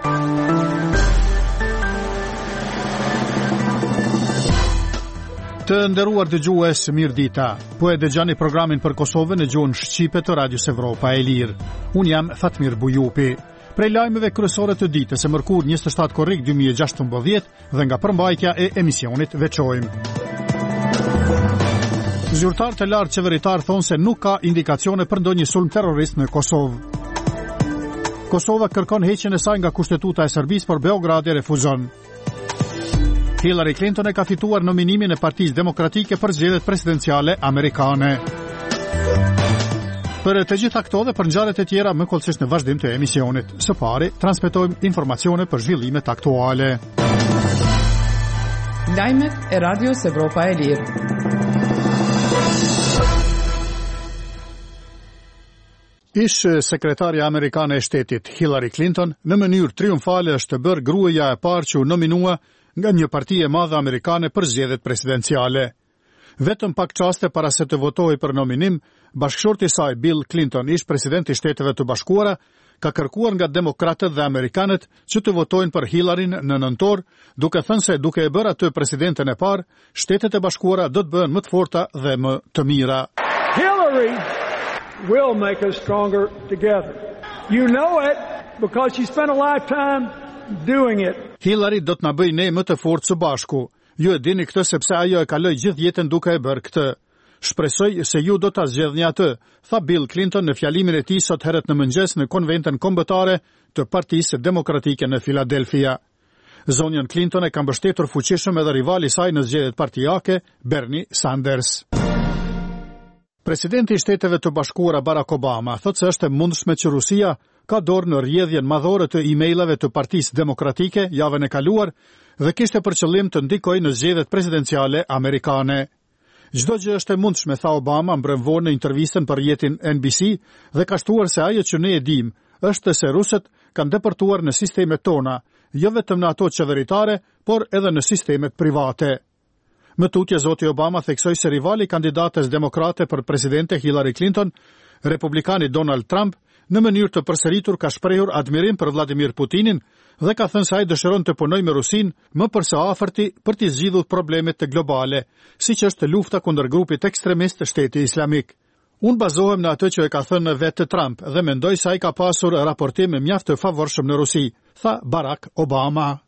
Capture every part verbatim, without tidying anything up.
Të nderuar dëgjues, mirëdita. Po e dëgjoni programin për Kosovën në gjuhën shqipe të Radios Evropa e Lirë. Un jam Fatmir Bujupi. Prej lajmeve kryesore të ditës së mërkur njëzet e shtatë korrik dy mijë e gjashtëmbëdhjetë dhe nga përmbajtja e emisionit veçojmë. Zyrtarët e lartë qeveritar thonë se nuk ka indikacione për ndonjë sulm terrorist në Kosovë. Kosova kërkon heqjen e saj nga kushtetuta e Serbisë, por Beogradi refuzon. Hillary Clinton e ka fituar nominimin e Partisë Demokratike për zgjedhjet presidenciale amerikane. Për të gjitha këto dhe për ngjarjet e tjera më kollësisht në vazhdim të emisionit. Së pari, transmetojmë informacione për zhvillimet aktuale. Lajmet e Radios Evropa e Lirë. Ish sekretarja amerikane e shtetit Hillary Clinton në mënyrë triumfale është bërë gruaja e parë që u nominua nga një parti e madhe amerikane për zgjedhjet presidenciale. Vetëm pak çaste para se të votojë për nominim, bashkëshorti i saj Bill Clinton, ish presidenti i Shteteve të Bashkuara, ka kërkuar nga demokratët dhe amerikanët që të votojnë për Hillaryn në nëntor, duke thënë se duke e bërë atë presidenten e parë, Shtetet e Bashkuara do të bëhen më të forta dhe më të mira. Hillary will make us stronger together. You know it because she spent a lifetime doing it. Hillary do të na bëjë ne më të fortë së bashku. Ju e dini këtë sepse ajo e kaloi gjithë jetën duke e bërë këtë. Shpresoj se ju do ta zgjedhni atë, tha Bill Clinton në fjalimin e tij sot herët në mëngjes në konventën kombëtare të Partisë Demokratike në Filadelfia. Zonjën Clinton e ka mbështetur fuqishëm edhe rivali i saj në zgjedhjet partijake, Bernie Sanders. Presidenti i Shteteve të Bashkuara Barack Obama thotë se është e mundshme që Rusia ka dorë në rrjedhjen madhore të emailave të Partisë Demokratike javën e kaluar dhe kishte për qëllim të ndikojë në zgjedhjet presidenciale amerikane. Çdo gjë është e mundshme, tha Obama mbrëmvorë në intervistën për rrjetin N B C dhe ka shtuar se ajo që ne e dim është se rusët kanë depërtuar në sistemet tona, jo vetëm në ato qeveritare, por edhe në sistemet private. Më tutje, zoti Obama theksoi se rivali kandidates demokrate për presidente Hillary Clinton, republikani Donald Trump, në mënyrë të përsëritur ka shprehur admirim për Vladimir Putinin dhe ka thënë se ai dëshiron të punojë me Rusinë më përse afërti për të zgjidhur problemet të globale, siç është lufta kundër grupit ekstremist të Shtetit Islamik. Unë bazohem në atë që e ka thënë vetë Trump dhe mendoj se ai ka pasur raportim mjaft të favorshëm në Rusi, tha Barack Obama.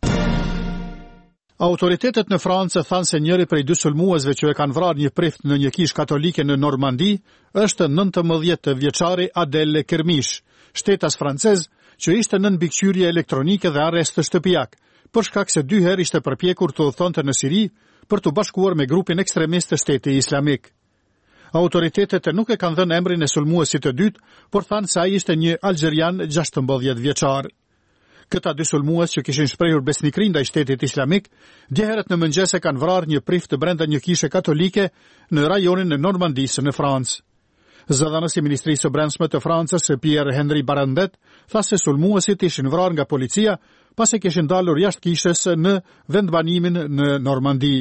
Autoritetet në Francë thanë se njëri prej dy sulmuesve që e kanë vrarë një prift në një kishë katolike në Normandi është nëntëmbëdhjetë vjeçari Adel Kermish, shtetas francez që ishte nën mbikëqyrje elektronike dhe arrest shtëpiak, për shkak se dy herë ishte përpjekur të udhëtonte në Siri për të bashkuar me grupin ekstremist të Shtetit Islamik. Autoritetet nuk e kanë dhënë emrin e sulmuesit të dytë, por thanë se ai ishte një algjerian gjashtëmbëdhjetë vjeçar. Këta dy sulmues që kishin shprehur besnikëri ndaj Shtetit Islamik, dje herët në mëngjes e kanë vrarë një prift brenda një kishe katolike në rajonin e Normandisë në Francë. Zëdhënësi i Ministrisë së Brendshme të Francës, Pierre Henry Barandet, tha se sulmuesit ishin vrarë nga policia pasi kishin dalur jashtë kishës në vendbanimin në Normandi.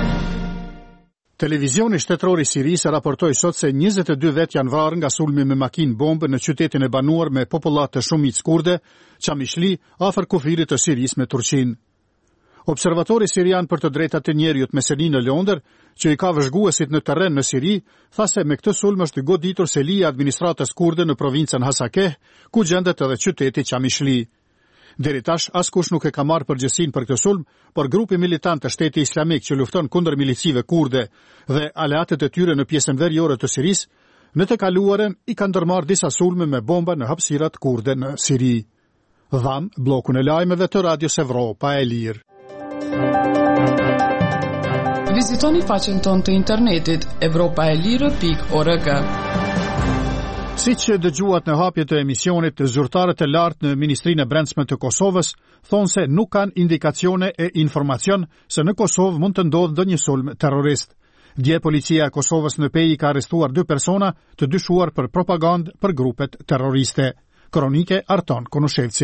Televizioni shtetëror i Sirisë raportoi sot se njëzet e dy vet janë vrarë nga sulmi me makinë bombë në qytetin e banuar me popullat të shumicë kurde, Qamishli, afër kufirit të Sirisë me Turqinë. Observatori sirian për të drejtat e njerëzit me seni në Londër, që i ka vëzhguesit në terren në Siri, tha se me këtë sulm është goditur selia e administratës kurde në provincën Hasakeh, ku gjendet edhe qyteti Qamishli. Deri tash askush nuk e ka marrë përgjegjësinë për këtë sulm, por grupi militant të Shtetit Islamik që lufton kundër milicive kurde dhe aleatët e tyre në pjesën veriore të Sirisë, në të kaluarën i kanë ndërmarrë disa sulme me bomba në hapësirat kurde në Siri. Dham bllokun e lajmeve të Radios Evropa e Lirë. Vizitoni faqen tonë të internetit evropa e lirë pikë org. Siç dëgjuat në hapje të emisionit, zyrtarët e lartë në Ministrinë e Brendshme të Kosovës thonë se nuk kanë indikacione e informacion se në Kosovë mund të ndodhë ndonjë sulm terrorist. Dje policia e Kosovës në Peji ka arrestuar dy persona të dyshuar për propagandë për grupet terroriste. Kronike Arton Konushevcit.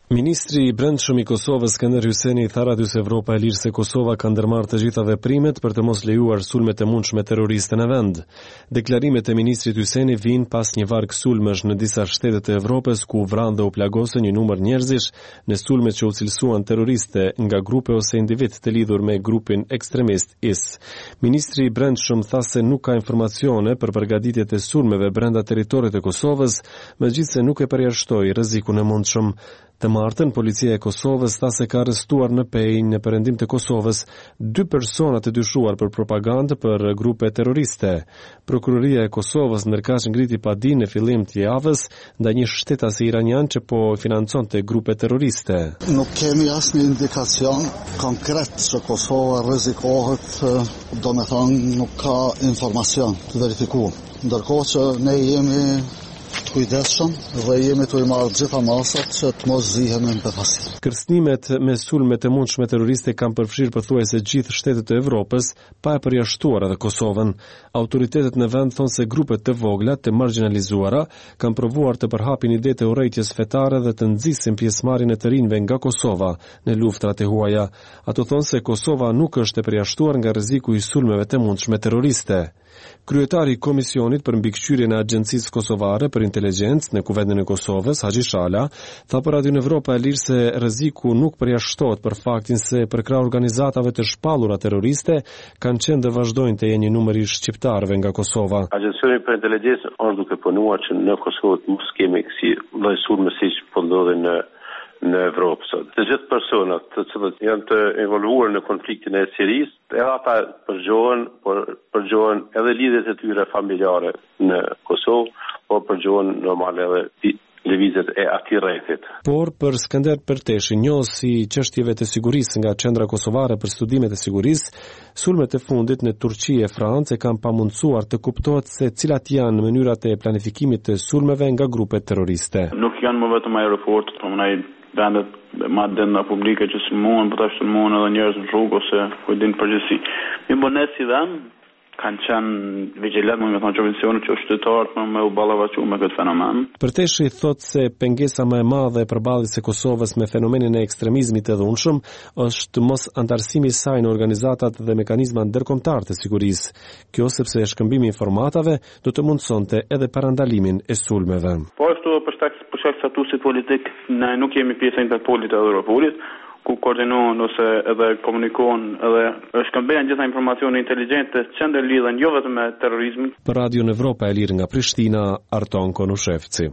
Ministri i Brendshëm i Kosovës Skënder Hyseni tha Radios Evropa e Lirë se Kosova ka ndërmarrë të gjitha veprimet për të mos lejuar sulmet e mundshme terroriste në vend. Deklarimet e ministrit Hyseni vijnë pas një varg sulmesh në disa shtete të Evropës ku u vranë dhe u plagosën një numër njerëzish në sulmet që u cilësuan terroriste nga grupe ose individ të lidhur me grupin ekstremist I S. Ministri i Brendshëm tha se nuk ka informacione për përgatitjet e sulmeve brenda territorit të Kosovës, megjithse nuk e përjashtoi rrezikun e mundshëm. Të martën, policia e Kosovës tha se ka arrestuar në Pejnë në perëndim të Kosovës dy persona të dyshuar për propagandë për grupe terroriste. Prokuroria e Kosovës ndërkaq ngriti padi në fillim të javës ndaj një shtetasi iranian që po financonte grupe terroriste. Nuk kemi asnjë indikacion konkret se Kosova rrezikohet, domethënë nuk ka informacion të verifikuar. Ndërkohë që ne jemi të kujdesshëm dhe jemi të i marrë gjitha masat që të mos zihemi në befasi. Kërcënimet me sulmet e mundshme terroriste kanë përfshirë pothuajse gjithë shtetet e Evropës, pa e përjashtuar edhe Kosovën. Autoritetet në vend thonë se grupet të vogla të marginalizuara kanë provuar të përhapin ide të urrejtjes fetare dhe të nxisin pjesëmarrjen e të rinjve nga Kosova në luftrat e huaja. Ato thonë se Kosova nuk është e përjashtuar nga rreziku i sulmeve të mundshme terroriste. Kryetari i Komisionit për mbikëqyrjen e Agjencisë Kosovare për Inteligjencë në Kuvendin e Kosovës, Haxhi Shala, tha për Radio Evropa e Lirë se rreziku nuk përjashtohet për faktin se përkrah organizatave të shpallura terroriste kanë qenë dhe vazhdojnë të jenë një numër i shqiptarëve nga Kosova. Agjencioni për Inteligjencë është duke punuar që në Kosovë të mos kemi kësi lloj sulme siç po ndodhin në në Evropë sot. Të gjithë personat të cilët janë të involuar në konfliktin e Sirisë, edhe ata përgjohen, por përgjohen edhe lidhjet e tyre familjare në Kosovë, por përgjohen normal edhe lëvizjet e atij rrethit. Por për Skënder Perteshi, njohësi i çështjeve të sigurisë nga Qendra Kosovare për Studimet e Sigurisë, sulmet e fundit në Turqi e Francë kanë pamundsuar të kuptohet se cilat janë mënyrat e planifikimit të sulmeve nga grupet terroriste. Nuk janë më vetëm aeroportet, por më vendet madhe publike që sulmojnë, po ta sulmojnë edhe njerëz në rrugë ose kujdin përgjithësi. Mi bones si dhan kanë qenë vigjilant, më thonë qëvëncionë që qytetarët për me u ballavaçu me këtë fenomen. Perteshi thotë se pengesa më e madhe e përballjes së Kosovës me fenomenin e ekstremizmit të dhunshëm është mos antarësimi i saj në organizatat dhe mekanizma ndërkombëtar të sigurisë. Kjo sepse shkëmbimi i informatave do të mundsonte edhe parandalimin e sulmeve. Po ashtu për shkak për shkak statusit politik, ne nuk jemi pjesë e Interpolit edhe Europolit, ku koordinohen ose edhe komunikohen edhe shkëmbejnë gjitha informacione inteligjente që ndërlidhen jo vetëm me terrorizmin. Për Radio Evropa e Lirë nga Prishtina, Arton Konushevci.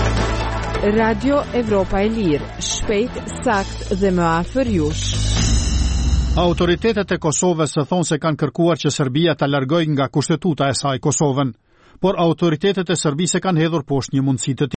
Radio Evropa e Lirë, shpejt, sakt dhe më afër jush. Autoritetet e Kosovës thonë se kanë kërkuar që Serbia ta largojë nga kushtetuta e saj Kosovën, por autoritetet e Serbisë kanë hedhur poshtë një mundësi të